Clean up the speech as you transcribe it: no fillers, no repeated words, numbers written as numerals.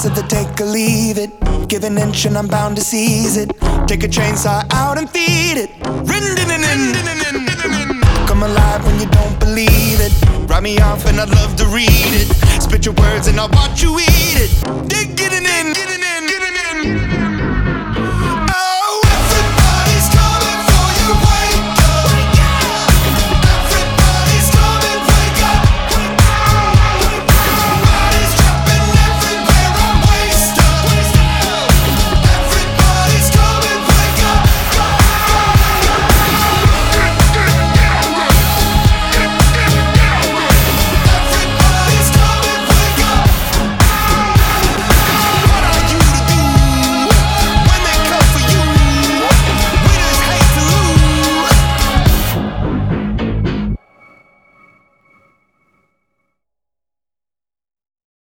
choice of the take or leave it. Give an inch and I'm bound to seize it. Take a chainsaw out and feed it. Come alive when you don't believe it. Write me off and I'd love to read it. Spit your words and I'll watch you eat it. Dig, get it in, get it in, get it in.